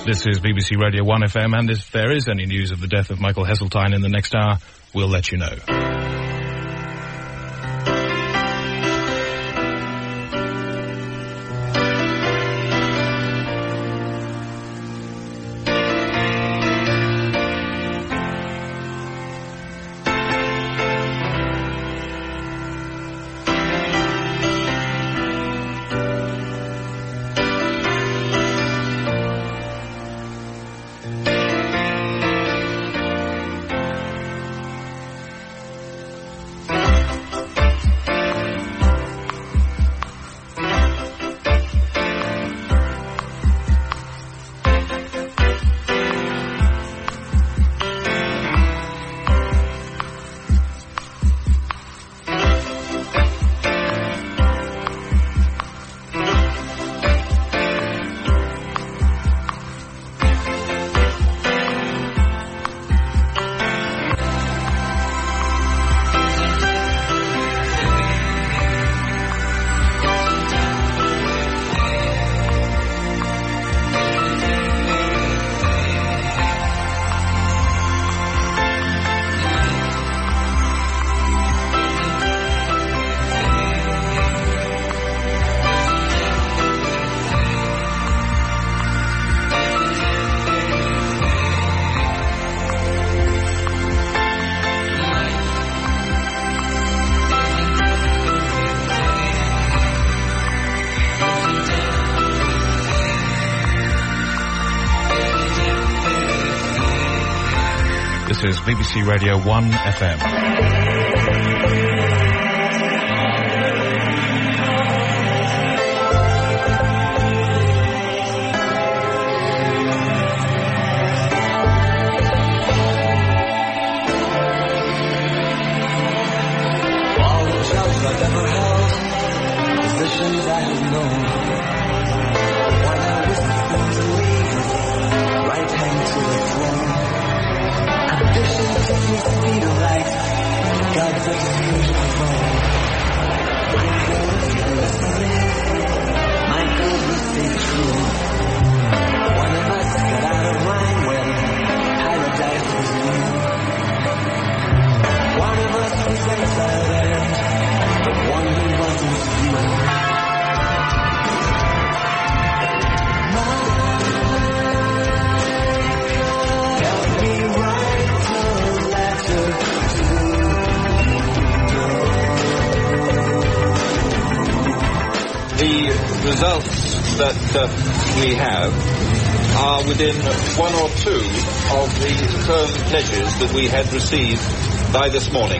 This is BBC Radio 1 FM, and if there is any news of the death of Michael Heseltine in the next hour, we'll let you know. This is BBC Radio 1 FM. Results that we have are within one or two of the firm pledges that we had received by this morning.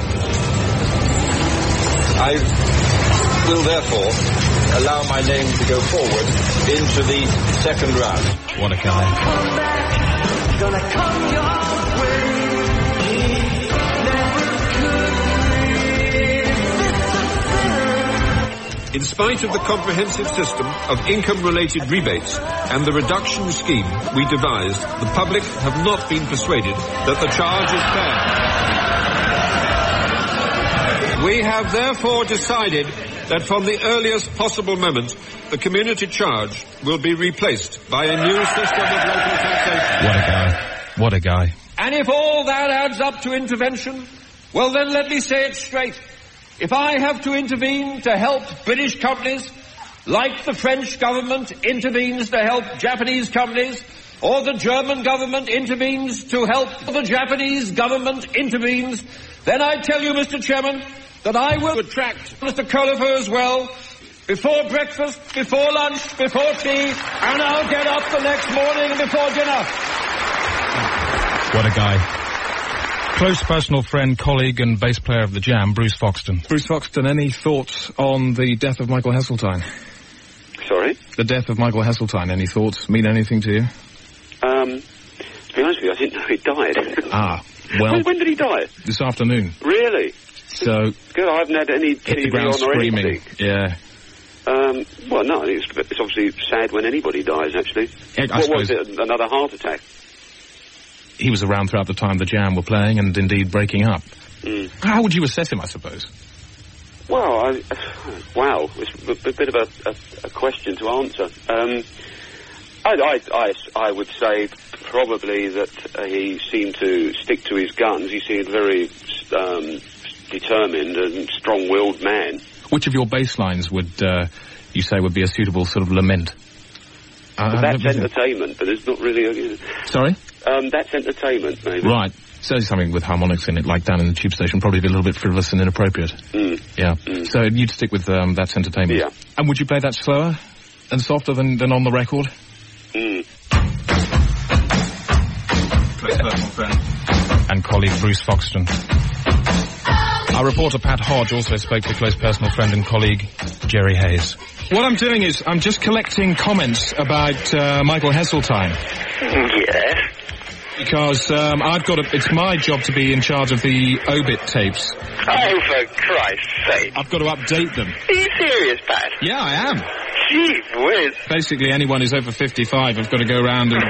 I will therefore allow my name to go forward into the second round. What a guy. Gonna come your way. In spite of the comprehensive system of income-related rebates and the reduction scheme we devised, the public have not been persuaded that the charge is fair. We have therefore decided that from the earliest possible moment, the community charge will be replaced by a new system of local taxation. What a guy. What a guy. And if all that adds up to intervention, well then let me say it straight. If I have to intervene to help British companies, like the French government intervenes to help Japanese companies, or the German government intervenes to help the Japanese government intervenes, then I tell you, Mr. Chairman, that I will attract Mr. Colifer as well, before breakfast, before lunch, before tea, and I'll get up the next morning before dinner. What a guy. Close personal friend, colleague and bass player of the Jam, Bruce Foxton. Bruce Foxton, any thoughts on the death of Michael Heseltine? Sorry? The death of Michael Heseltine, any thoughts? Mean anything to you? To be honest with you, I didn't know he died. Ah, well... When did he die? This afternoon. Really? So... Good, I haven't had any hit TV the ground on or screaming. anything. Yeah. Well, no, it's obviously sad when anybody dies, actually. I what suppose was it, another heart attack? He was around throughout the time the Jam were playing and indeed breaking up. Mm. How would you assess him, I suppose? Well, wow, it's a bit of a question to answer. I would say probably that he seemed to stick to his guns. He seemed very determined and strong-willed man. Which of your bass lines would you say would be a suitable sort of lament? That's entertainment, but it's not really... Sorry? That's entertainment, maybe. Right. So something with harmonics in it, like down in the tube station, probably be a little bit frivolous and inappropriate. Yeah. So you'd stick with That's Entertainment. Yeah. And would you play that slower and softer than on the record? Close personal friend and colleague Bruce Foxton. Our reporter Pat Hodge also spoke to close personal friend and colleague Jerry Hayes. What I'm doing is I'm just collecting comments about Michael Heseltine. Yes. Because it's my job to be in charge of the obit tapes. Oh, for Christ's sake. I've got to update them. Are you serious, Pat? Yeah, I am. Gee whiz. Basically, anyone who's over 55, I've got to go around and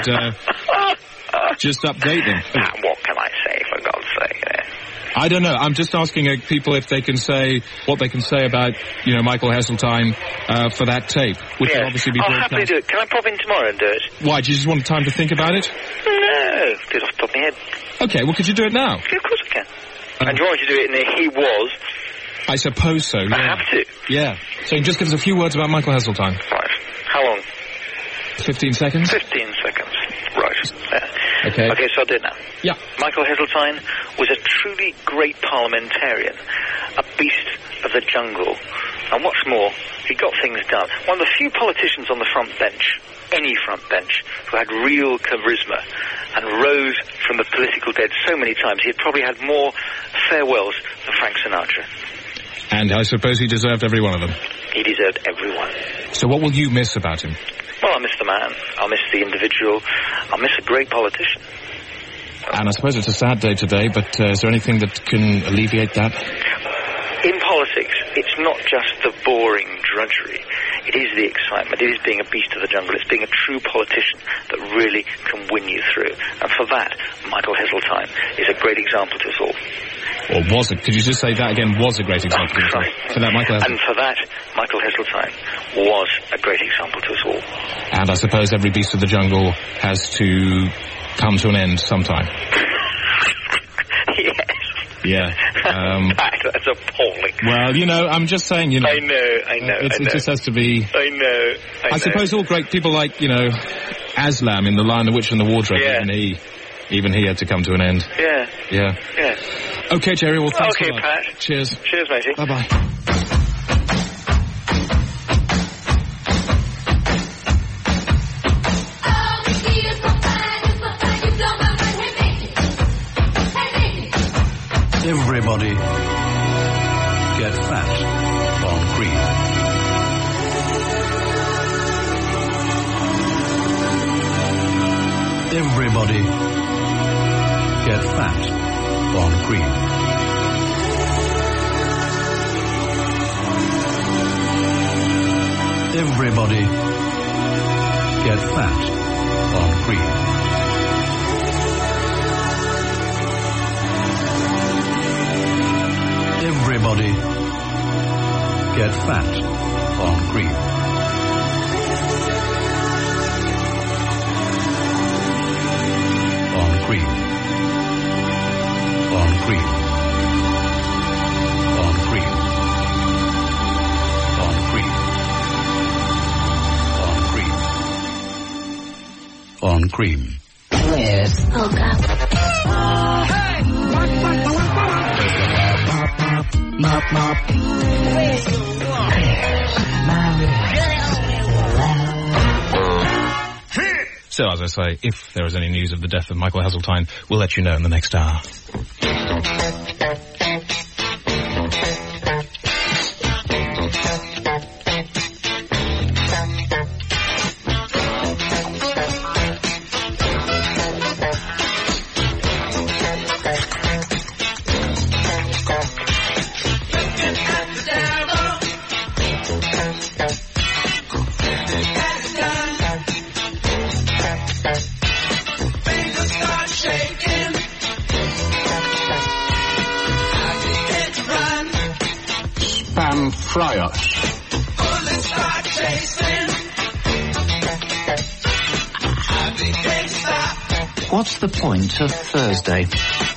just update them. What can I say, for God's sake? I don't know. I'm just asking people if they can say what they can say about, Michael Heseltine for that tape, which will obviously be broadcast. I'll happily do it. Can I pop in tomorrow and do it? Why? Do you just want time to think about it? No, do it off the top of my head. Okay, well, could you do it now? Yeah, of course I can. And do you want me to do it in a he was? I suppose so, yeah. I have to. Yeah. So just give us a few words about Michael Heseltine. Right. How long? 15 seconds. 15 seconds. Right. Okay. Okay, so I'll do it now. Yeah. Michael Heseltine was a truly great parliamentarian, a beast of the jungle. And what's more, he got things done. One of the few politicians on the front bench, any front bench, who had real charisma and rose from the political dead so many times. He had probably had more farewells than Frank Sinatra. And I suppose he deserved every one of them. He deserved every one. So what will you miss about him? Well, I'll miss the man. I'll miss the individual. I'll miss a great politician. And I suppose it's a sad day today, but is there anything that can alleviate that? In politics, it's not just the boring drudgery. It is the excitement. It is being a beast of the jungle. It's being a true politician that really can win you through. And for that, Michael Heseltine is a great example to us all. Or was it? Could you just say that again? Was a great example. Sorry. For that, Michael Heseltine. And for that, Michael Heseltine was a great example to us all. And I suppose every beast of the jungle has to come to an end sometime. Yes. Yeah. That's appalling. Well, I'm just saying, I know. It just has to be... I know. I suppose all great people like, Aslam in The Lion, the Witch and the Wardrobe, even he had to come to an end. Yeah. Yeah. Okay, Jerry, well, thanks a lot. Pat. Cheers. Cheers, matey. Bye-bye. Everybody get fat on cream. Everybody get fat on cream. Everybody get fat on cream. Everybody get fat on cream. On cream. On cream. On cream. On cream. On cream. On cream. Where's Mop, mop. So, as I say, if there is any news of the death of Michael Heseltine, we'll let you know in the next hour. What's the point of Thursday?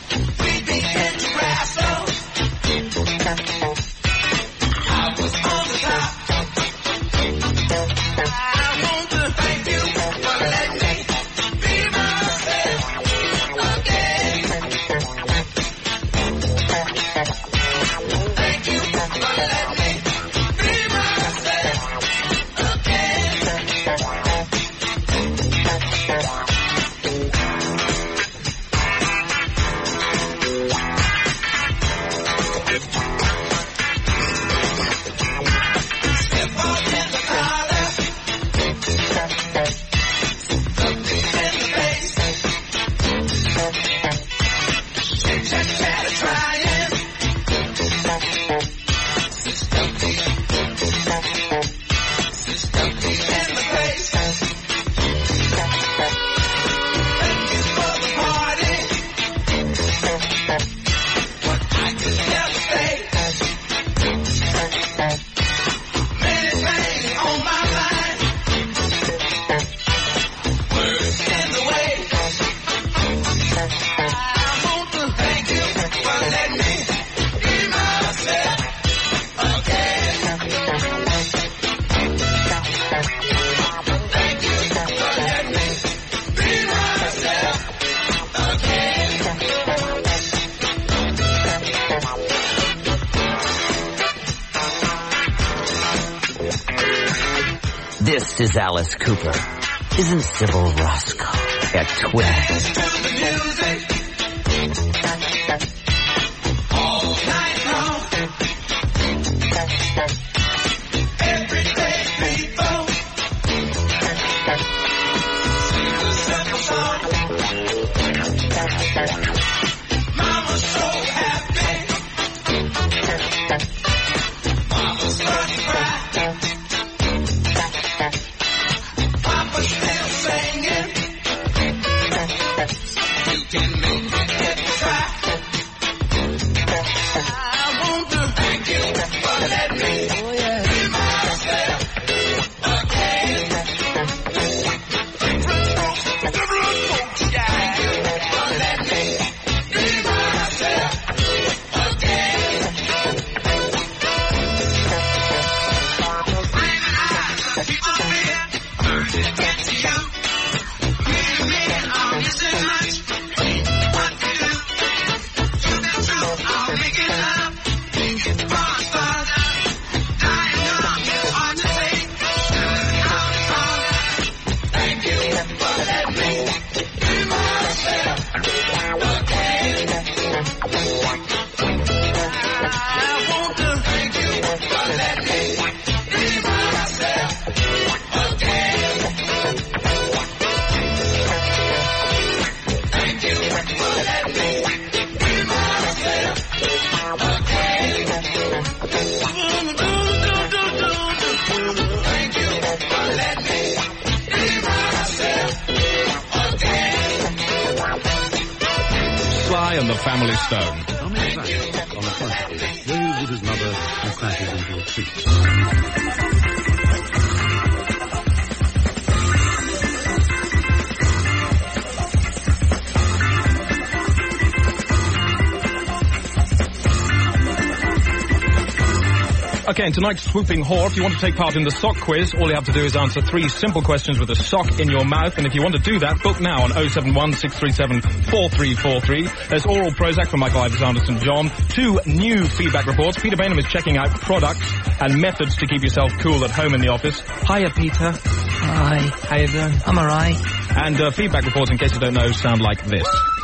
This is Alice Cooper. Isn't Sybil Roscoe at Twin? And the Family Stone. On the contrary, Dave with his mother and crashes into a tree. Okay, and tonight's Swooping Whore, if you want to take part in the sock quiz, all you have to do is answer 3 simple questions with a sock in your mouth, and if you want to do that, book now on 071 637 4343. There's oral Prozac from Michael Ivers Anderson John. 2 new feedback reports. Peter Bainham is checking out products and methods to keep yourself cool at home in the office. Hiya, Peter. Hi. How you doing? I'm alright. And feedback reports, in case you don't know, sound like this.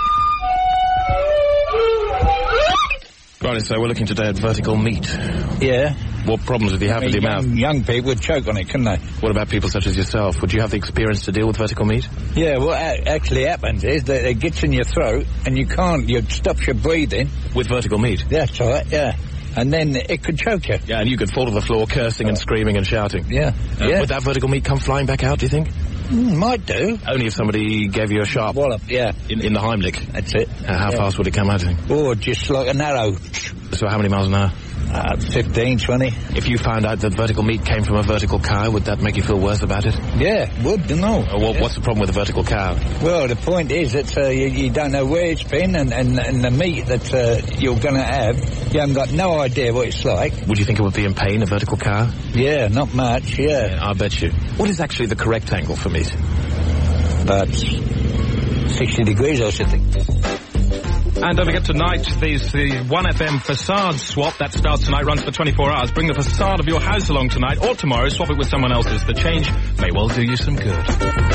Right, so we're looking today at vertical meat. Yeah. What problems would you have with your mouth? Young people would choke on it, couldn't they? What about people such as yourself? Would you have the experience to deal with vertical meat? Yeah, what actually happens is that it gets in your throat and you can't, it stops your breathing. With vertical meat? That's right, yeah. And then it could choke you. Yeah, and you could fall to the floor cursing and screaming and shouting. Yeah, yeah. Would that vertical meat come flying back out, do you think? Might do. Only if somebody gave you a sharp wallop, yeah. In the Heimlich. That's it. How fast would it come out, do you think? Oh, just like an arrow. So how many miles an hour? 15, 20. If you found out that vertical meat came from a vertical cow, would that make you feel worse about it? Yeah, would, no. What's the problem with a vertical cow? Well, the point is that you don't know where it's been, and the meat that you're going to have, you haven't got no idea what it's like. Would you think it would be in pain, a vertical cow? Yeah, not much, yeah. I bet you. What is actually the correct angle for meat? About 60 degrees, I should think. And don't forget tonight, the 1FM facade swap that starts tonight, runs for 24 hours. Bring the facade of your house along tonight or tomorrow, swap it with someone else's. The change may well do you some good.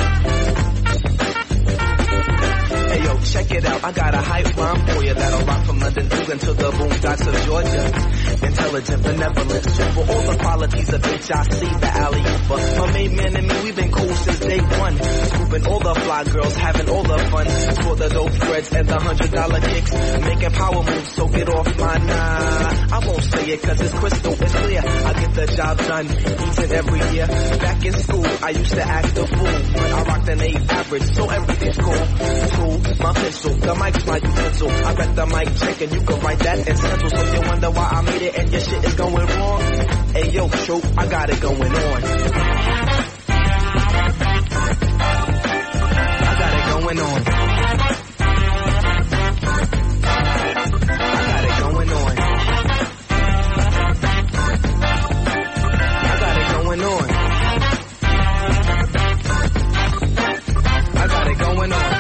Hey yo, check it out, I got a hype rhyme for you that'll rock from London, England to the boondocks of Georgia. Intelligent, benevolent, super, all the qualities of HIC, the alley-ooper. My main man and me, we've been cool since day one. Scooping all the fly girls, having all the fun. For the dope spreads and the $100 kicks. Making power moves, so get off my nah. I won't say it cause it's crystal, it's clear. I get the job done each and every year. Back in school, I used to act a fool. But I rocked an 8 average, so everything's cool. Cool, my pencil, the mic's my utensil. I bet the mic check and you can write that in stencil. So you wonder why I made it and your shit is going wrong. Hey yo, show, I got it going on. I got it going on. I got it going on. I got it going on. I got it going on.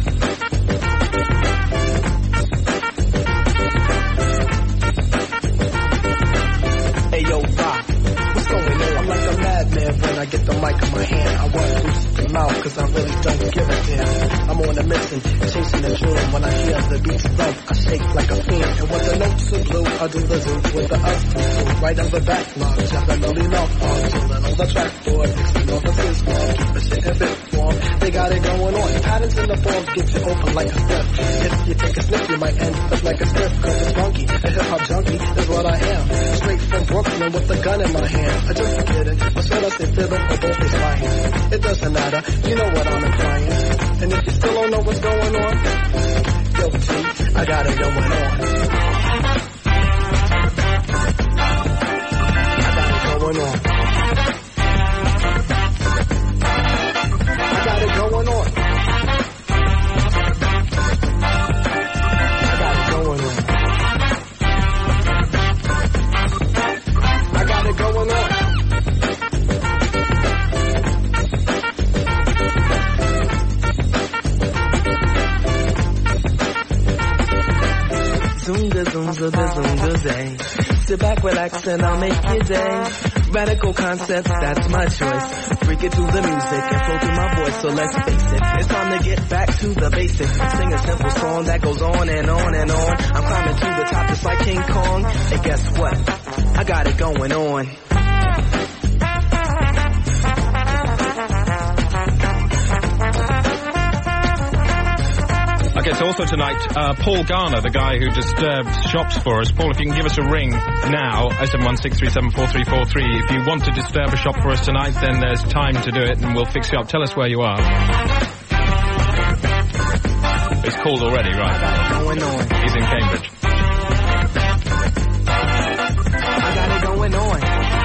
When I get the mic in my hand, I want to loose the mouth, cause I really don't give a damn. I'm on a mission, chasing the dream. When I hear the beats thump, I shake like a fiend. And when the notes are blue, I do the zoo with the us two. Right on the backlog, jumping only love on. Chilling on the trackboard, mixing off the fizz ball. Keep it shit in bit form. They got it going on. Patterns in the form get you open like a step. If you take a sniff, you might end up like a strip. Cause it's funky, a hip-hop junkie is what I am. Straight from Brooklyn with a gun in my hand. I just kidding, but should I say fiddle or both is lying? It doesn't matter, you know what I'm implying. And if you still don't know what's going on, yo T, I got it going on. I got it going on. I got it going on. I got it going on. I got it going on. Zoomga, zoomza, zoomga, zay. Sit back, relax, and I'll make your day. Radical concepts, that's my choice. Freak it through the music and flow through my voice, so let's face it. It's time to get back to the basics. Sing a simple song that goes on and on and on. I'm climbing to the top just like King Kong. And guess what? I got it going on. Okay, so also tonight, Paul Garner, the guy who disturbed shops for us. Paul, if you can give us a ring now, 07163743343. If you want to disturb a shop for us tonight, then there's time to do it, and we'll fix you up. Tell us where you are. It's called already, right? He's in Cambridge. I got it going on.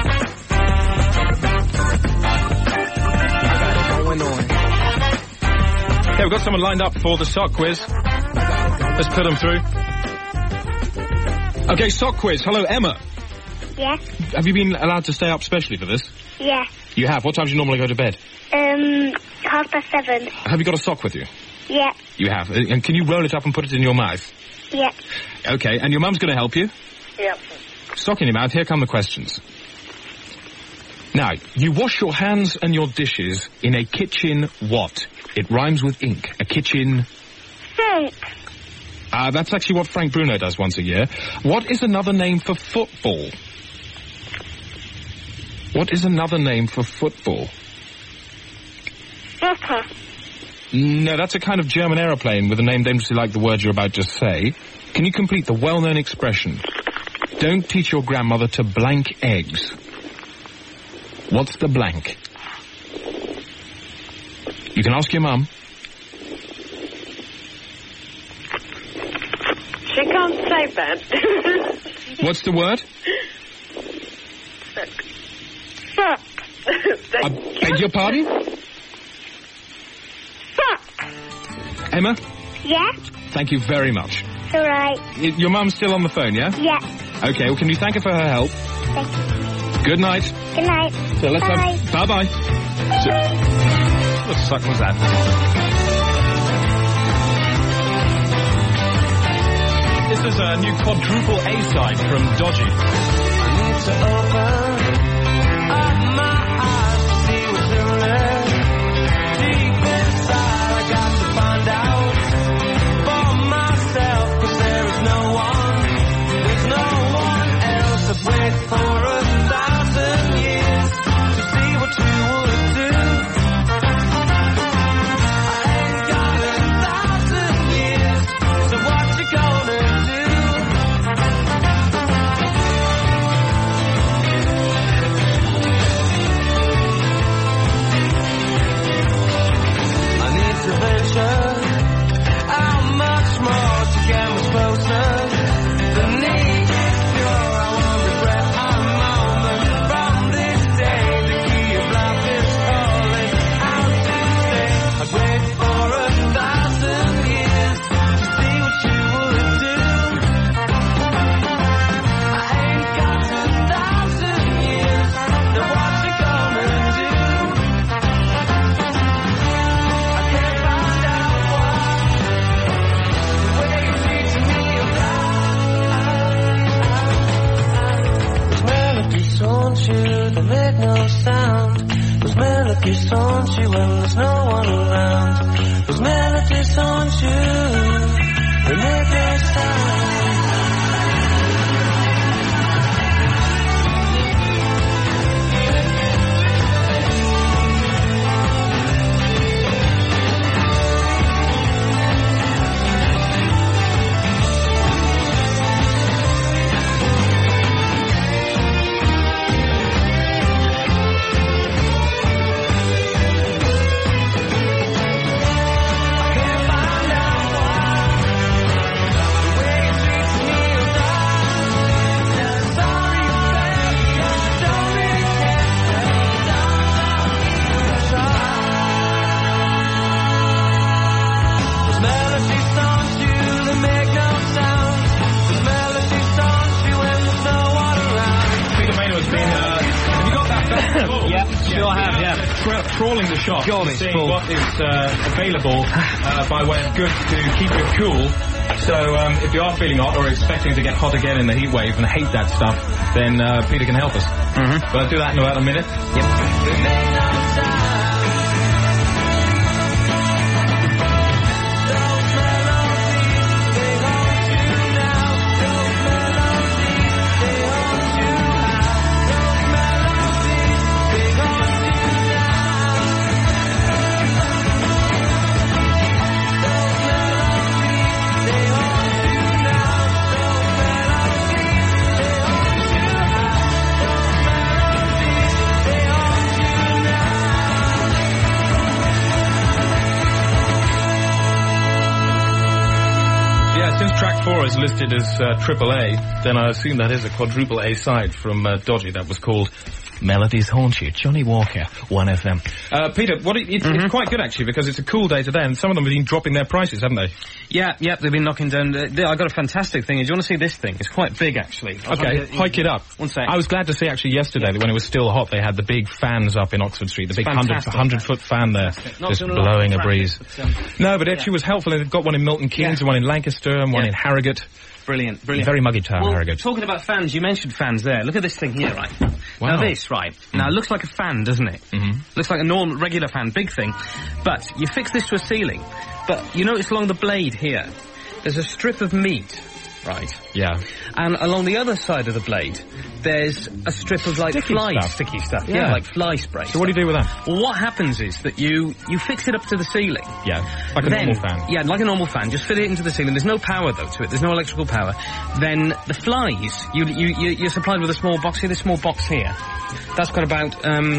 I got it going on. Okay, we've got someone lined up for the sock quiz. Let's put them through. Okay, sock quiz. Hello, Emma. Yes. Have you been allowed to stay up specially for this? Yes. You have? What time do you normally go to bed? 7:30. Have you got a sock with you? Yeah. You have. And can you roll it up and put it in your mouth? Yeah. Okay, and your mum's going to help you? Yeah. Sock in your mouth. Here come the questions. Now, you wash your hands and your dishes in a kitchen what? It rhymes with ink. A kitchen... Sink. That's actually what Frank Bruno does once a year. What is another name for football? What is another name for football? Soccer. No, that's a kind of German aeroplane with a name dangerously like the word you're about to say. Can you complete the well-known expression? Don't teach your grandmother to blank eggs. What's the blank? You can ask your mum. She can't say that. What's the word? I beg your pardon? What? Emma? Yeah? Thank you very much. It's alright. Your mum's still on the phone, yeah? Yeah. Okay, well, can you thank her for her help? Thank you. Good night. Good night. So let's Bye. Bye-bye. So, what the suck was that? This is a new quadruple A-side from Dodgy. I need to open up my eyes to see what's in there. Deep inside, I got to find out for myself, 'cause there is no one, there's no one else to wait for 1,000 years to see what you would do. I ain't got 1,000 years, so what you gonna do? I need to venture how much more to get much closer. The need is pure, I won't regret a moment from this day. The key of life is calling out to stay. I'd wait for 1,000 years to see what you would do. I ain't got 1,000 years, so what you gonna do? I can't find out why the way you treat me Those melodies haunt you, they make no sound. Those melodies haunt you when there's no one around. Those melodies haunt you, they make no sound. Those melodies haunt you, they make no sound. Those melodies haunt you when there's no one around. Peter Maynard has been, have you got that back? Yeah, sure have, yeah. Trawling the shop, God, it's seeing full. what is available by way of goods to keep you cool. So if you are feeling hot or expecting to get hot again in the heat wave and hate that stuff, then Peter can help us. Mm-hmm. But I'll do that in about a minute. Since track 4 is listed as AAA, then I assume that is a quadruple A side from Dodgy that was called Melodies Haunt You. Johnny Walker, 1FM. Peter, it's quite good actually because it's a cool day today and some of them have been dropping their prices, haven't they? Yeah, they've been knocking down. I got a fantastic thing. Do you want to see this thing? It's quite big actually. Okay, hike it up. One sec. I was glad to see actually yesterday that when it was still hot they had the big fans up in Oxford Street, the big 100-foot fan there, just blowing a breeze. No, but actually was helpful and they've got one in Milton Keynes and one in Lancaster and one in Harrogate. Brilliant. Very muggy town, Harrogate. Talking about fans, you mentioned fans there. Look at this thing here, right? Wow. Now this, right? Now it looks like a fan, doesn't it? Mm-hmm. Looks like a normal, regular fan, big thing. But you fix this to a ceiling. But you notice along the blade here, there's a strip of meat, right? Yeah. And along the other side of the blade, there's a strip of, like, sticky stuff. Yeah, like fly spray. So what do you do with that? Well, what happens is that you fix it up to the ceiling. Yeah, like a normal fan. Yeah, like a normal fan. Just fit it into the ceiling. There's no power, though, to it. There's no electrical power. Then the flies, you're supplied with a small box here, this small box here. That's got about,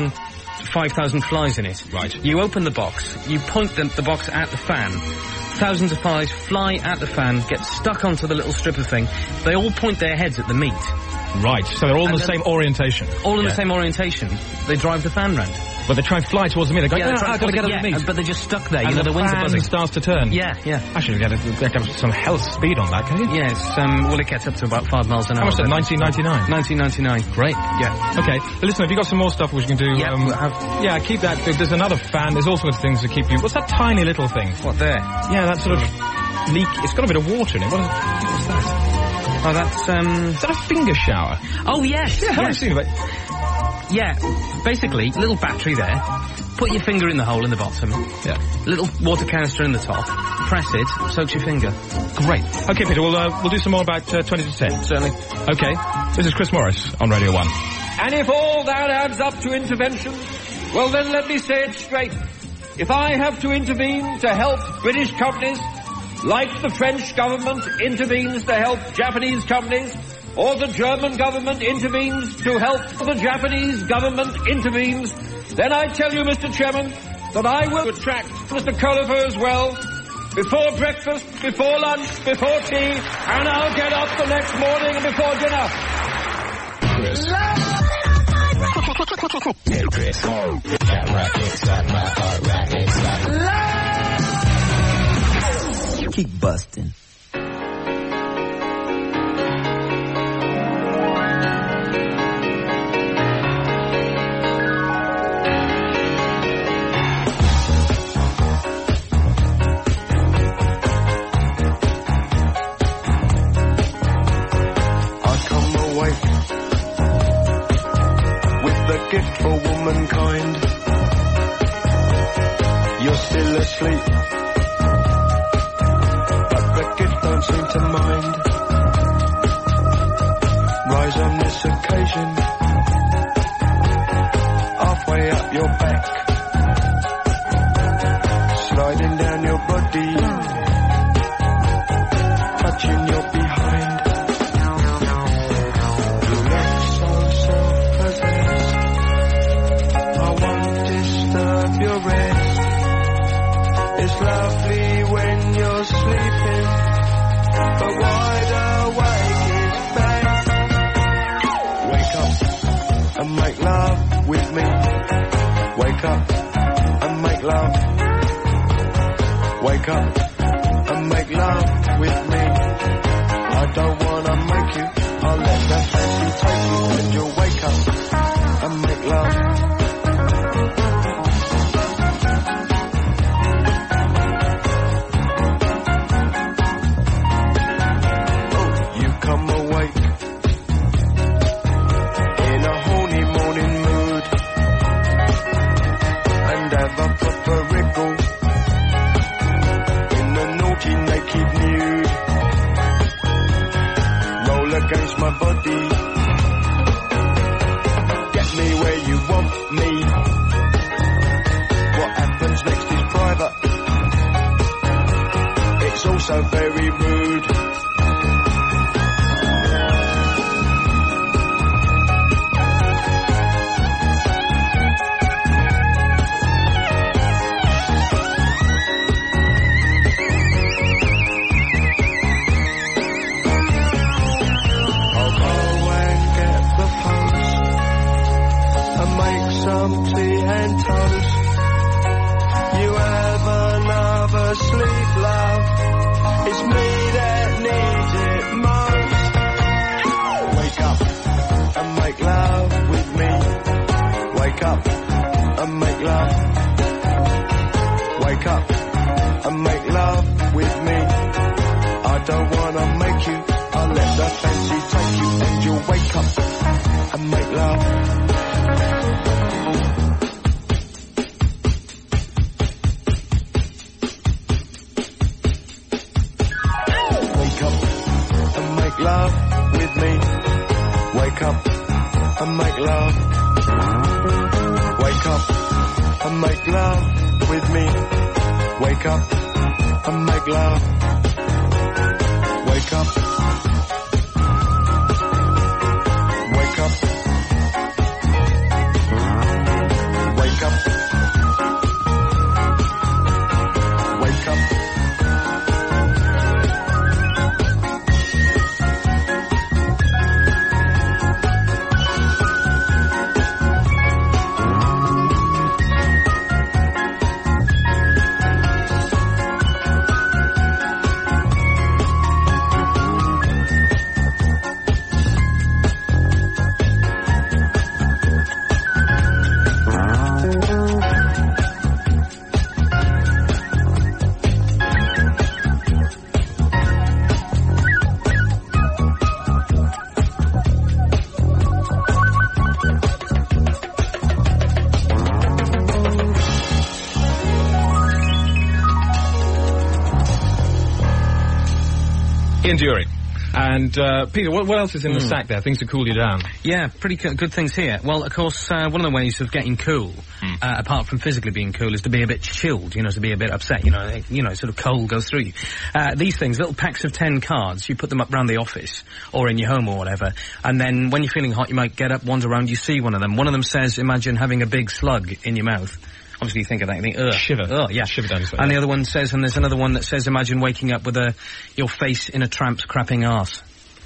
5,000 flies in it. Right. You open the box, you point the box at the fan. Thousands of flies fly at the fan, get stuck onto the little strip of thing. They all point their heads at the meat. Right, so they're all in the same orientation. All in the same orientation. They drive the fan round. But they try and fly towards the me. They go, I've got to get at the meat. But they're just stuck there. And You know, the wings are buzzing. starts to turn. Yeah. Actually, you get some health speed on that, can you? Yes, well, it gets up to about 5 miles an hour. How much is it? 19.99? 19.99. Great. Yeah. Okay. But listen, have you got some more stuff which you can do? Yeah, keep that. There's another fan. There's all sorts of things to keep you. What's that tiny little thing? What, there? Yeah, that sort of leak. It's got a bit of water in it. What's that? Oh, that's, Is that a finger shower? Oh, yes. Yeah, I've seen it. Yeah, basically, little battery there. Put your finger in the hole in the bottom. Yeah. Little water canister in the top. Press it, soaks your finger. Great. Okay, Peter, we'll do some more about 20 to 10. Certainly. Okay. This is Chris Morris on Radio 1. And if all that adds up to intervention, well then let me say it straight. If I have to intervene to help British companies, like the French government intervenes to help Japanese companies, or the German government intervenes to help the Japanese government intervenes, then I tell you, Mr. Chairman, that I will attract Mr. Coliver as well, before breakfast, before lunch, before tea, and I'll get up the next morning and before dinner. Hey, Chris. That rock inside my heart, rock inside. Keep busting. Gift for womankind. You're still asleep, but the gift don't seem to mind. Rise on this occasion, halfway up your back, sliding down your body, touching your behind. You look so self-possessed, your rest. It's lovely when you're sleeping, but wide awake is best. Wake up and make love with me. Wake up and make love. Wake up and make love with me. I don't wanna make you, I'll let the fancy take you, and you'll wake up and make love. Against my body, get me where you want me. What happens next is private, it's also very rude. Some tea and toast. You have another sleep, love. It's me that needs it most. Wake up and make love with me. Wake up and make love. Wake up and make love with me. I don't wanna make you, I'll let the fancy take you, and you'll wake up and make love. Love with me. Wake up and make love. Wake up and make love with me. Wake up and make love. Wake up. Wake up. Wake up. Wake up. Enduring. And, Peter, what else is in the sack there? Things to cool you down. Yeah, pretty good things here. Well, of course, one of the ways of getting cool, apart from physically being cool, is to be a bit chilled, to be a bit upset, sort of cold goes through you. These things, little packs of 10 cards, you put them up around the office, or in your home or whatever, and then when you're feeling hot, you might get up, wander around, you see one of them. One of them says, imagine having a big slug in your mouth. Obviously, you think of that, you think, ugh. Shiver. Oh, yeah. Shiver down your spine. And the other one says, and there's another one that says, imagine waking up with your face in a tramp's crapping arse.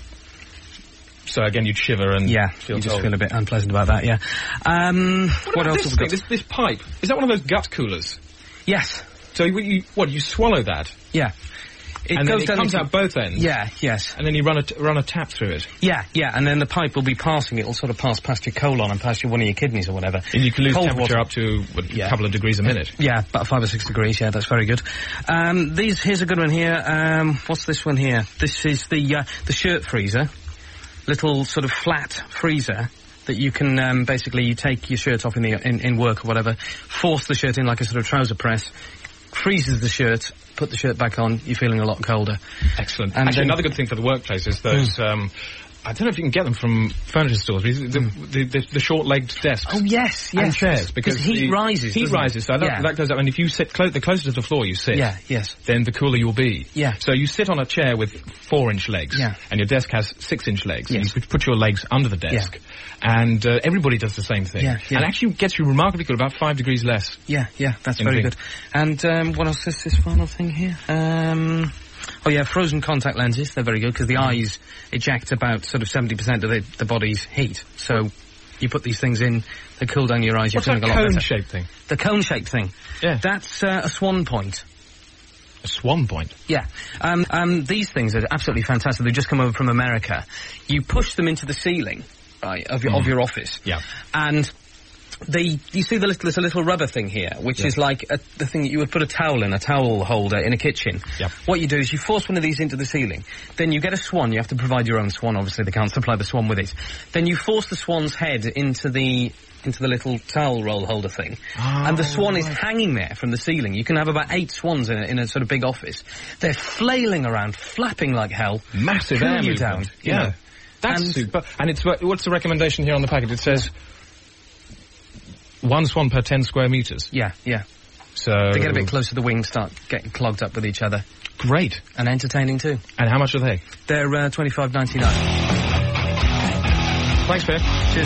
So again, you'd shiver and feel you just cold. feel a bit unpleasant about that, yeah. What else have we got? This pipe, is that one of those gut coolers? Yes. So you swallow that? Yeah. It comes out both ends? Yeah, yes. And then you run a tap through it? Yeah, and then the pipe will be passing, it'll sort of pass past your colon and past one of your kidneys or whatever. And you can lose Cold temperature water. up to a couple of degrees a minute? Yeah, about 5 or 6 degrees, yeah, that's very good. Here's a good one here, what's this one here? This is the shirt freezer. Little sort of flat freezer that you can basically you take your shirt off in work or whatever, force the shirt in like a sort of trouser press, freezes the shirt, put the shirt back on, you're feeling a lot colder. Excellent. And actually, another good thing for the workplace is those I don't know if you can get them from furniture stores, but the short-legged desks. Oh, yes. And chairs, because heat rises. Heat rises, so that goes up, and if you sit the closer to the floor you sit, then the cooler you'll be. Yeah. So you sit on a chair with 4-inch legs, and your desk has 6-inch legs, and you put your legs under the desk, and everybody does the same thing. And actually gets you remarkably cool, about 5 degrees less. Yeah, that's very good. And what else is this final thing here? Frozen contact lenses, they're very good, because the eyes eject about sort of 70% of the body's heat. So you put these things in, they cool down your eyes, you're feeling a lot better. What's that cone-shaped thing? The cone-shaped thing? Yeah. That's a Swan Point. A Swan Point? Yeah. These things are absolutely fantastic. They've just come over from America. You push them into the ceiling, right, of your office. Yeah. And you see there's a little rubber thing here, which is like the thing that you would put a towel holder in a kitchen. Yep. What you do is you force one of these into the ceiling. Then you get a swan. You have to provide your own swan. Obviously, they can't supply the swan with it. Then you force the swan's head into the little towel roll holder thing. And the swan is hanging there from the ceiling. You can have about 8 swans in a sort of big office. They're flailing around, flapping like hell. Massive air movement. Down. Yeah. That's super. And what's the recommendation here on the packet? It says 1 swan per 10 square meters. Yeah. So they get a bit closer, the wings start getting clogged up with each other. Great. And entertaining too. And how much are they? They're $25.99. Thanks, Peter. Cheers.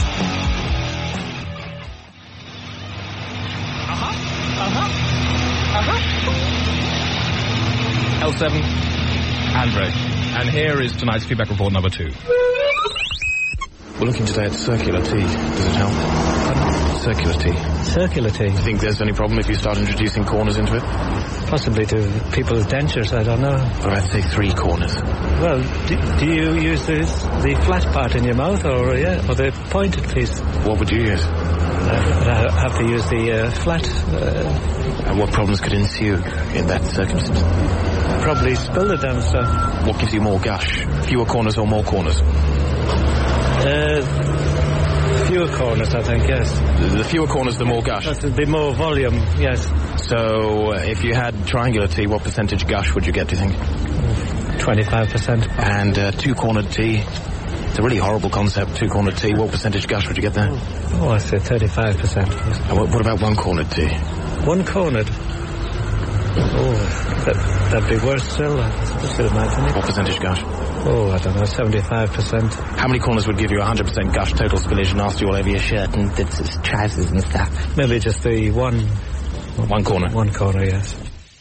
L7 handbrake. And here is tonight's feedback report number 2. We're looking today at circular T. Does it help? Circular T. Circular T? Do you think there's any problem if you start introducing corners into it? Possibly to people's dentures, I don't know. Or I'd say 3 corners. Well, do you use the flat part in your mouth or the pointed piece? What would you use? I'd have to use the flat. And what problems could ensue in that circumstance? Probably spill the damn stuff. What gives you more gush? Fewer corners or more corners? Fewer corners, I think, yes. The fewer corners, the more gush? The more volume, yes. So, if you had triangular T, what percentage gush would you get, do you think? 25%. And 2-cornered T? It's a really horrible concept, 2-cornered T. What percentage gush would you get there? Oh, I say 35%. And what about 1-cornered T? 1-cornered? Oh, that'd be worse still, I should imagine. What percentage gush? Oh, I don't know, 75%. How many corners would give you 100% gush total spillage nasty all over your shirt and trousers and stuff? Maybe just the one... 1 corner? 1 corner, yes.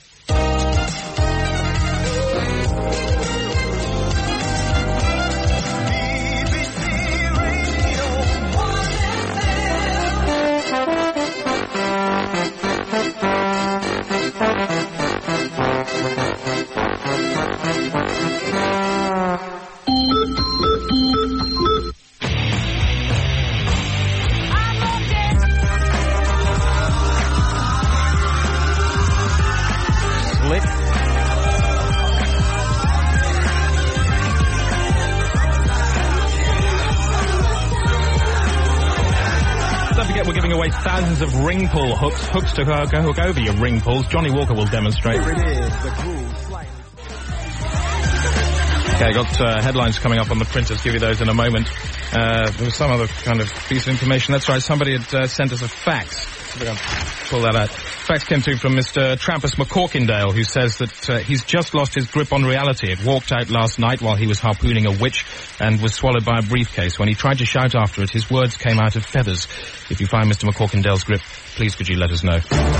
Thousands of ring pull hooks to hook over your ring pulls. Johnny Walker will demonstrate. Here it is, the groove. Okay, got headlines coming up on the printers. Give you those in a moment. There was some other kind of piece of information. That's right, somebody had sent us a fax. So we're going to pull that out. Fax came through from Mr. Trampus McCorkindale, who says that he's just lost his grip on reality. It walked out last night while he was harpooning a witch and was swallowed by a briefcase. When he tried to shout after it, his words came out of feathers. If you find Mr. McCorkindale's grip, please could you let us know.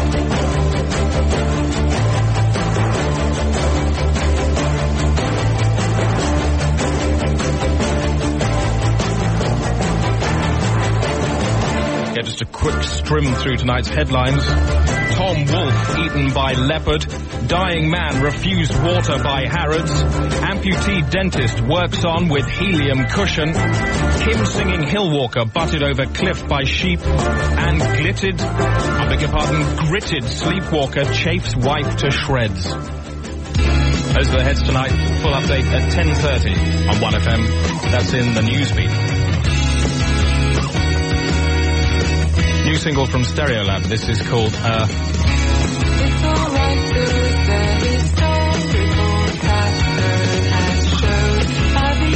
Just a quick strim through tonight's headlines. Tom Wolfe eaten by leopard. Dying man refused water by Harrods. Amputee dentist works on with helium cushion. Kim singing Hillwalker butted over cliff by sheep. And gritted sleepwalker chafes wife to shreds. Those are the heads tonight. Full update at 10:30 on 1FM. That's in the Newsbeat. New single from Stereolab. This is called It's alright to the historical pattern has shown how the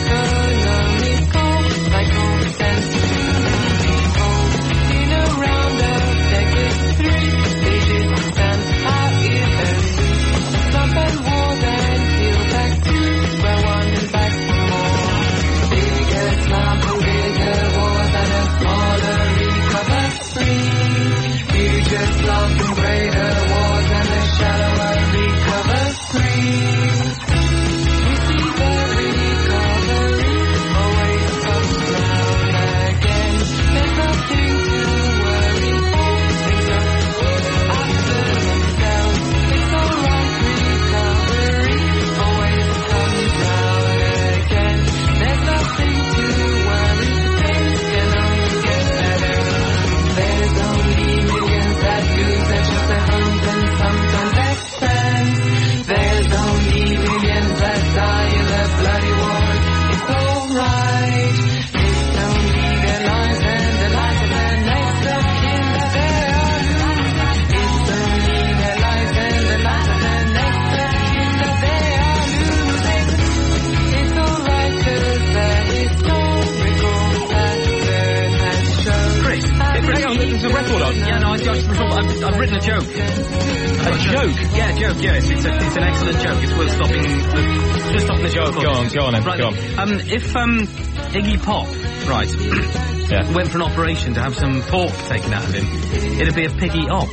economical cycle tends to unfold. In a round of decades, 3 digits stand out evenly. Slump and war then peel back to square one and back for more. Bigger slump and bigger war than a smaller recover free. Future slump and greater wars and the shallower recover free. We see the recovery always comes round again. There's nothing to worry for. Things are after themselves. It's alright, recovery always comes round again. There's nothing to worry. Things can only get better. There's only millions that lose their jobs, their homes, and sometimes their friends. There's only millions that die in the bloody wars. It's alright. It's only their lives and the lives of their next of kin that they are losing. It's only their lives and the lives of their next of kin that they are losing. It's alright 'cause the historical pattern has shown. Chris, hang on, there's a record on. Yeah, no, I've written a joke. A joke? Yeah, a joke, yes. It's an excellent joke. It's worth stopping the joke. Go on, then. Right, Go on. If Iggy Pop, right, Yeah. went for an operation to have some pork taken out of him, it'd be a piggy op.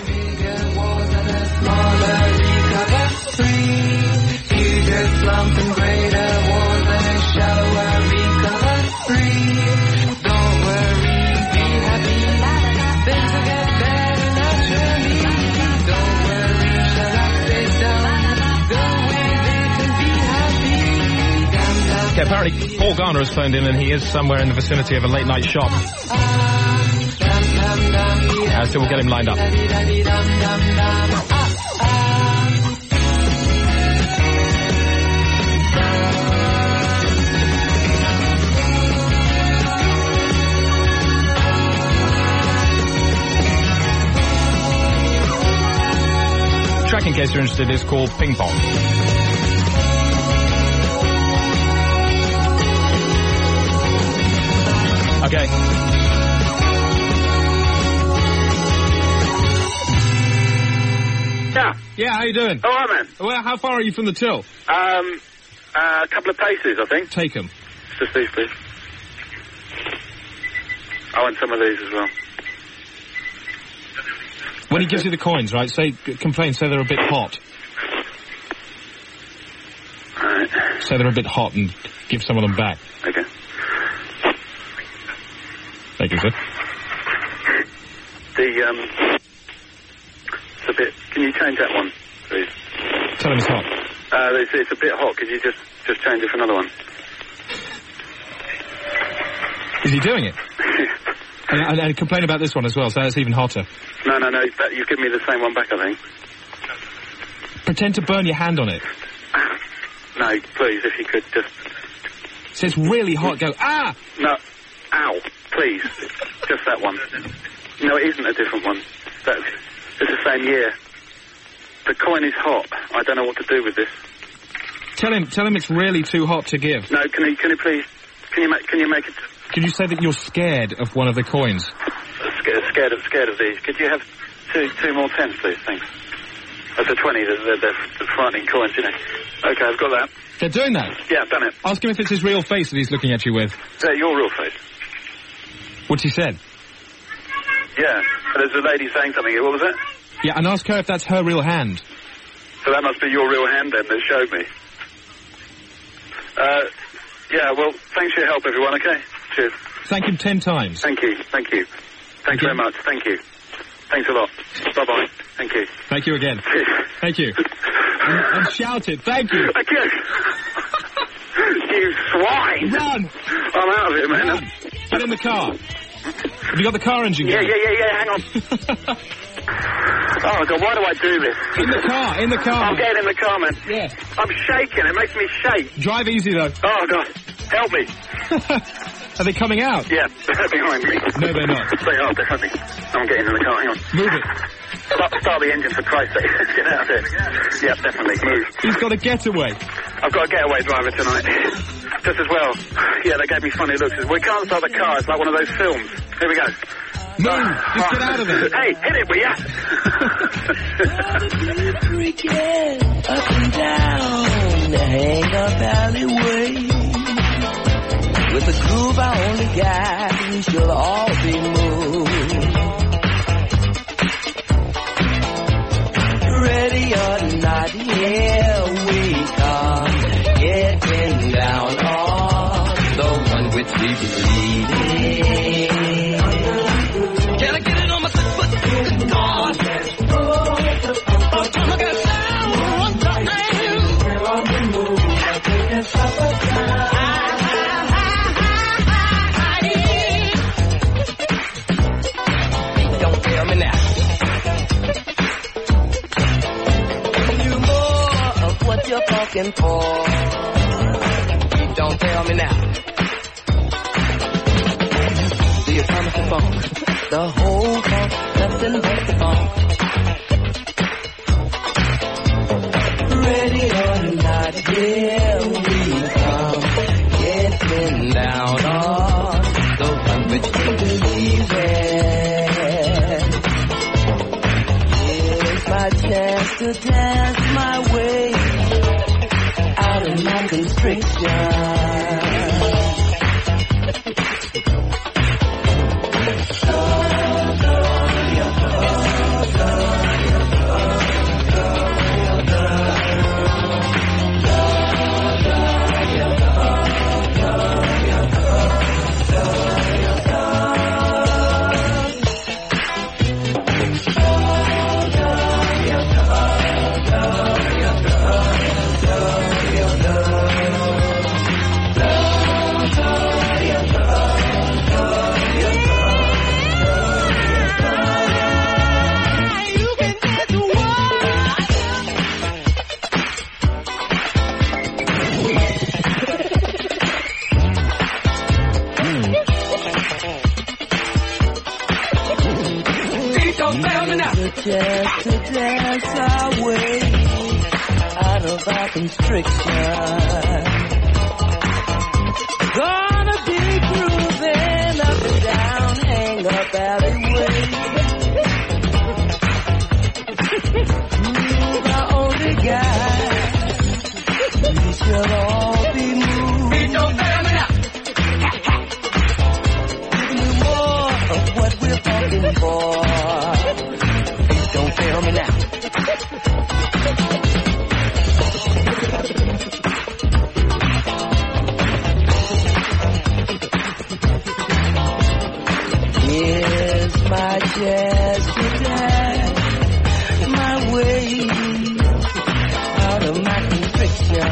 Smaller recover free. Future slump and greater wars and a shallower recover free. Don't worry, be happy. Things will get better naturally. Don't worry, shut up, sit down. Go with it and be happy. Okay, apparently Paul Garner has phoned in and he is somewhere in the vicinity of a late night shop. So we'll get him lined up. Track, in case you're interested, is called Ping Pong. Okay. Yeah. Yeah, how you doing? All right, man. Well, how far are you from the till? A couple of paces, I think. Take them. Just these, please. I want some of these as well. When he gives you the coins, right, say they're a bit hot. Alright. Say they're a bit hot and give some of them back. Okay. Thank you, sir. It's a bit... Can you change that one, please? Tell him it's hot. It's a bit hot. Could you just change it for another one? Is he doing it? and complain about this one as well, so it's even hotter. No. You've given me the same one back, I think. Pretend to burn your hand on it. No, please, if you could just... So it's really hot, go, ah! No. Ow. Please. Just that one. No, it isn't a different one. It's the same year. The coin is hot. I don't know what to do with this. Tell him it's really too hot to give. No, can you please, can you make it... Could you say that you're scared of one of the coins? Scared of these. Could you have two more 10s, please? Thanks. That's a 20, they're frightening coins, you know. Okay, I've got that. They're doing that? Yeah, I've done it. Ask him if it's his real face that he's looking at you with. Is that your real face? What's he said? Yeah, there's a lady saying something. What was that? Yeah, and ask her if that's her real hand. So that must be your real hand then that showed me. Yeah, well, thanks for your help, everyone, okay? Cheers. Thank him 10 times. Thank you. Thanks very much. Thank you. Thanks a lot. Bye-bye. Thank you. Thank you again. Cheers. Thank you. and shout it. Thank you. Thank you. You swine. Run. I'm out of it, man. Run. Get in the car. Have you got the car engine going? Yeah, hang on. Oh, God, why do I do this? In the car. I'm getting in the car, man. Yeah. I'm shaking. It makes me shake. Drive easy, though. Oh, God. Help me. Are they coming out? Yeah, they're behind me. No, they're not. They are, definitely. I'm getting in the car. Hang on. Move it. Start the engine, for Christ's sake. Let's get out of here. Yeah, definitely. Move. He's got a getaway. I've got a getaway driver tonight. Just as well. Yeah, they gave me funny looks. We can't start the car. It's like one of those films. Here we go. Move! Just get out of there. Hey, hit it, will ya? Up and down the hang-up alleyway. With a groove I only got, we shall all be moved. Ready or not, here we come. Getting down on the one which we believe in. Can I get it on my foot? God. I'm gonna sound one time. Don't tell me now. You more of what you're talking for. Don't tell me now. Do you promise the phone? The whole funk, nothing but the funk. Ready or not, here we come. Getting down on the one which we believe in. Here's my chance to dance my way out of my constriction. Just to dance our way out of our constriction. Gonna be grooving up and down, hang up alleyway. Move our only guy. We shall all be moved. Don't fail me now. Give me more of what we're talking for. Don't fail me now. Here's my chance to dance my way out of my constriction.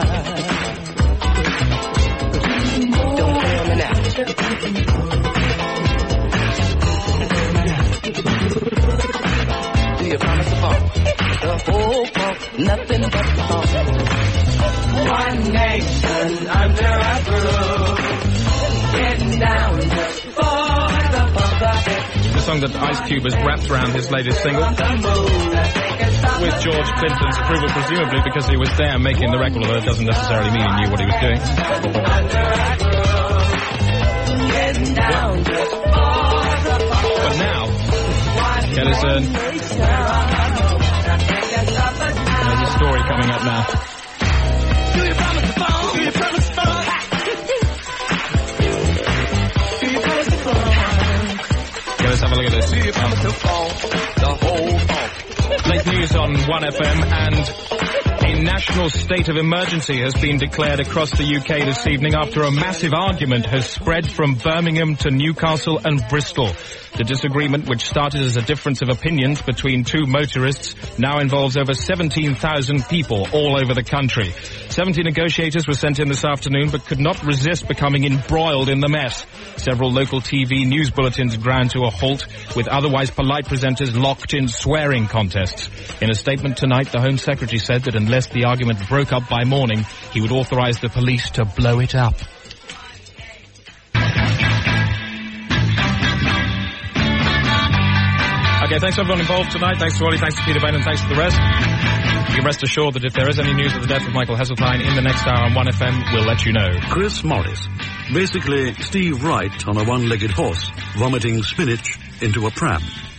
Don't fail me now. Do you promise the funk? The whole funk, nothing but the funk. One nation under a groove, getting down just for the funk of it. The song that Ice Cube has wrapped around his latest single. with George Clinton's approval, presumably because he was there making the record, although it doesn't necessarily mean he knew what he was doing. But now, there's a story coming up now. Do you promise to phone? Do you promise to phone? Do you promise to phone? Okay, let's have a look at this. Do you promise to phone? The whole phone. Late news on 1FM, and a national state of emergency has been declared across the UK this evening after a massive argument has spread from Birmingham to Newcastle and Bristol. The disagreement, which started as a difference of opinions between two motorists, now involves over 17,000 people all over the country. 70 negotiators were sent in this afternoon but could not resist becoming embroiled in the mess. Several local TV news bulletins ground to a halt, with otherwise polite presenters locked in swearing contests. In a statement tonight, the Home Secretary said that unless the argument broke up by morning, he would authorise the police to blow it up. Okay, thanks to everyone involved tonight. Thanks to Ollie, thanks to Peter Bain, and thanks to the rest. You can rest assured that if there is any news of the death of Michael Heseltine in the next hour on 1FM, we'll let you know. Chris Morris. Basically, Steve Wright on a one-legged horse, vomiting spinach into a pram.